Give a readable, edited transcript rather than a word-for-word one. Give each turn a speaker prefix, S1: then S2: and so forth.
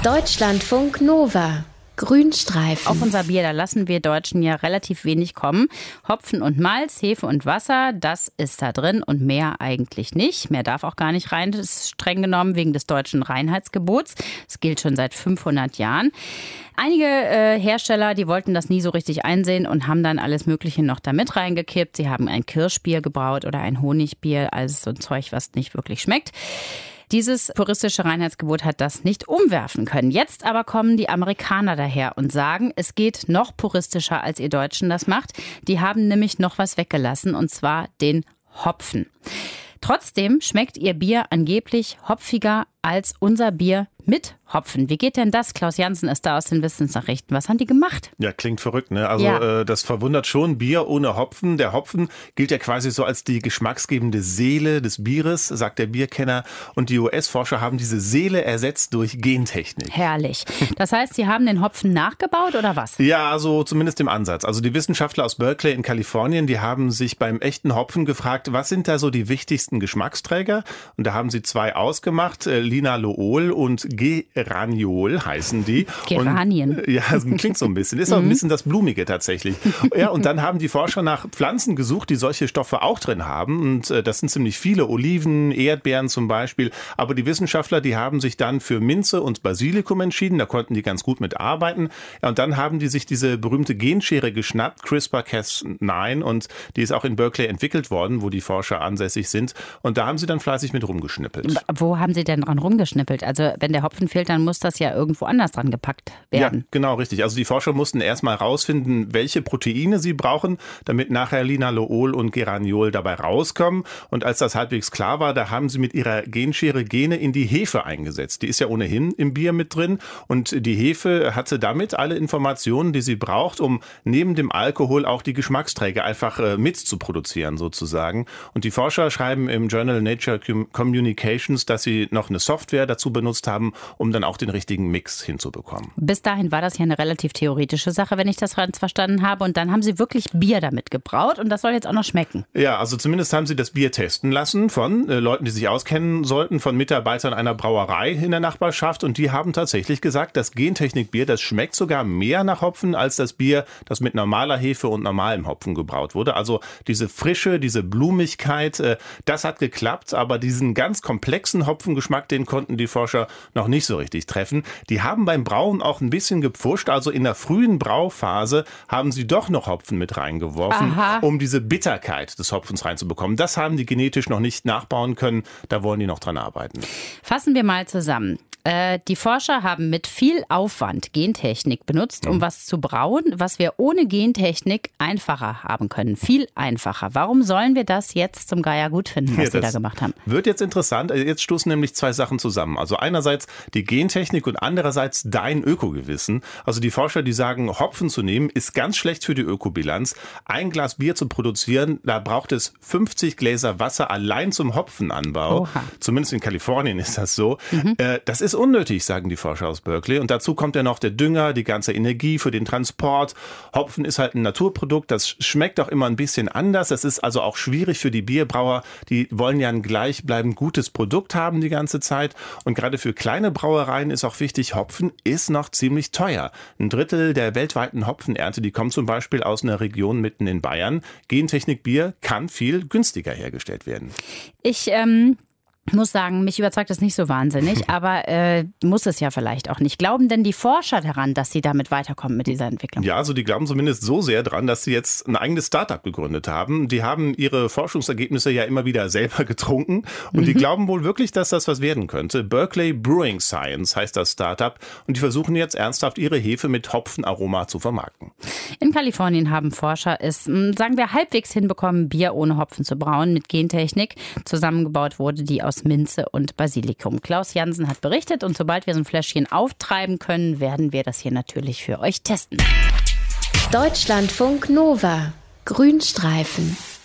S1: Deutschlandfunk Nova. Grünstreifen.
S2: Auf unser Bier, da lassen wir Deutschen ja relativ wenig kommen. Hopfen und Malz, Hefe und Wasser, das ist da drin und mehr eigentlich nicht. Mehr darf auch gar nicht rein, das ist streng genommen wegen des deutschen Reinheitsgebots. Das gilt schon seit 500 Jahren. Einige Hersteller, die wollten das nie so richtig einsehen und haben dann alles Mögliche noch da mit reingekippt. Sie haben ein Kirschbier gebraut oder ein Honigbier, also so ein Zeug, was nicht wirklich schmeckt. Dieses puristische Reinheitsgebot hat das nicht umwerfen können. Jetzt aber kommen die Amerikaner daher und sagen, es geht noch puristischer, als ihr Deutschen das macht. Die haben nämlich noch was weggelassen, und zwar den Hopfen. Trotzdem schmeckt ihr Bier angeblich hopfiger als unser Bier mit Hopfen. Wie geht denn das? Klaus Jansen ist da aus den Wissensnachrichten. Was haben die gemacht?
S3: Ja, klingt verrückt, ne? Also das verwundert schon. Bier ohne Hopfen. Der Hopfen gilt ja quasi so als die geschmacksgebende Seele des Bieres, sagt der Bierkenner. Und die US-Forscher haben diese Seele ersetzt durch Gentechnik.
S2: Herrlich. Das heißt, sie haben den Hopfen nachgebaut oder was?
S3: Ja, so zumindest im Ansatz. Also die Wissenschaftler aus Berkeley in Kalifornien, die haben sich beim echten Hopfen gefragt, was sind da so die wichtigsten Geschmacksträger? Und da haben sie zwei ausgemacht, Linalool und Geraniol heißen die.
S2: Geranien.
S3: Und, ja, klingt so ein bisschen. Ist auch ein bisschen das Blumige tatsächlich. Ja, und dann haben die Forscher nach Pflanzen gesucht, die solche Stoffe auch drin haben. Und das sind ziemlich viele. Oliven, Erdbeeren zum Beispiel. Aber die Wissenschaftler, die haben sich dann für Minze und Basilikum entschieden. Da konnten die ganz gut mit arbeiten. Ja, und dann haben die sich diese berühmte Genschere geschnappt, CRISPR-Cas9. Und die ist auch in Berkeley entwickelt worden, wo die Forscher ansässig sind. Und da haben sie dann fleißig mit rumgeschnippelt.
S2: Wo haben sie denn dran rumgeschnippelt? Also wenn der Hopfen fehlt, dann muss das ja irgendwo anders dran gepackt werden.
S3: Ja, genau, richtig. Also die Forscher mussten erstmal rausfinden, welche Proteine sie brauchen, damit nachher Linalool und Geraniol dabei rauskommen. Und als das halbwegs klar war, da haben sie mit ihrer Genschere Gene in die Hefe eingesetzt. Die ist ja ohnehin im Bier mit drin. Und die Hefe hatte damit alle Informationen, die sie braucht, um neben dem Alkohol auch die Geschmacksträger einfach mit zu produzieren sozusagen. Und die Forscher schreiben im Journal Nature Communications, dass sie noch eine Software dazu benutzt haben, um dann auch den richtigen Mix hinzubekommen.
S2: Bis dahin war das ja eine relativ theoretische Sache, wenn ich das ganz verstanden habe. Und dann haben sie wirklich Bier damit gebraut und das soll jetzt auch noch schmecken.
S3: Ja, also zumindest haben sie das Bier testen lassen von Leuten, die sich auskennen sollten, von Mitarbeitern einer Brauerei in der Nachbarschaft. Und die haben tatsächlich gesagt, das Gentechnikbier, das schmeckt sogar mehr nach Hopfen als das Bier, das mit normaler Hefe und normalem Hopfen gebraut wurde. Also diese Frische, diese Blumigkeit, das hat geklappt. Aber diesen ganz komplexen Hopfengeschmack, den konnten die Forscher noch nicht so richtig treffen. Die haben beim Brauen auch ein bisschen gepfuscht. Also in der frühen Brauphase haben sie doch noch Hopfen mit reingeworfen, um diese Bitterkeit des Hopfens reinzubekommen. Das haben die genetisch noch nicht nachbauen können. Da wollen die noch dran arbeiten.
S2: Fassen wir mal zusammen. Die Forscher haben mit viel Aufwand Gentechnik benutzt, um was zu brauen, was wir ohne Gentechnik einfacher haben können. Viel einfacher. Warum sollen wir das jetzt zum Geier gut finden, was sie da gemacht haben?
S3: Wird jetzt interessant. Jetzt stoßen nämlich zwei Sachen zusammen. Also einerseits die Gentechnik und andererseits dein Ökogewissen. Also die Forscher, die sagen, Hopfen zu nehmen, ist ganz schlecht für die Ökobilanz. Ein Glas Bier zu produzieren, da braucht es 50 Gläser Wasser allein zum Hopfenanbau.
S2: Oha.
S3: Zumindest in Kalifornien ist das so. Das ist unnötig, sagen die Forscher aus Berkeley. Und dazu kommt ja noch der Dünger, die ganze Energie für den Transport. Hopfen ist halt ein Naturprodukt, das schmeckt auch immer ein bisschen anders. Das ist also auch schwierig für die Bierbrauer. Die wollen ja ein gleichbleibend gutes Produkt haben die ganze Zeit. Und gerade für kleine Brauereien ist auch wichtig, Hopfen ist noch ziemlich teuer. 1/3 der weltweiten Hopfenernte, die kommt zum Beispiel aus einer Region mitten in Bayern. Gentechnikbier kann viel günstiger hergestellt werden.
S2: Ich muss sagen, mich überzeugt das nicht so wahnsinnig, aber muss es ja vielleicht auch nicht. Glauben denn die Forscher daran, dass sie damit weiterkommen mit dieser Entwicklung?
S3: Ja, also die glauben zumindest so sehr dran, dass sie jetzt ein eigenes Startup gegründet haben. Die haben ihre Forschungsergebnisse ja immer wieder selber getrunken und die glauben wohl wirklich, dass das was werden könnte. Berkeley Brewing Science heißt das Startup und die versuchen jetzt ernsthaft ihre Hefe mit Hopfenaroma zu vermarkten.
S2: In Kalifornien haben Forscher es, sagen wir, halbwegs hinbekommen, Bier ohne Hopfen zu brauen mit Gentechnik. Zusammengebaut wurde die aus Minze und Basilikum. Klaus Jansen hat berichtet und sobald wir so ein Fläschchen auftreiben können, werden wir das hier natürlich für euch testen.
S1: Deutschlandfunk Nova. Grünstreifen.